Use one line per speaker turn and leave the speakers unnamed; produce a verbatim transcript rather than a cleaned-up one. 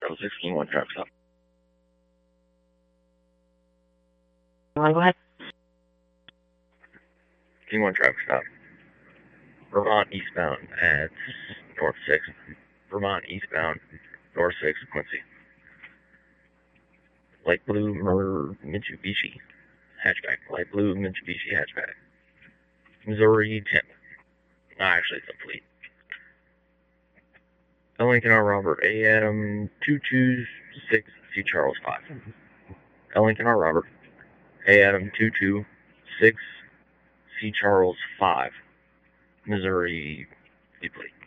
Echo six, King one, traffic stop.
Go on, go ahead.
King one, traffic stop. Vermont eastbound at North six. Vermont eastbound, North six, Quincy. Light blue Mer Mitsubishi hatchback. Light blue Mitsubishi hatchback. Missouri ten. Ah, actually, it's a fleet. L. Lincoln R. Robert, A. Adam two two six, C. Charles five. L. Lincoln R. Robert, A. Adam two two six, C. Charles five. Missouri fleet.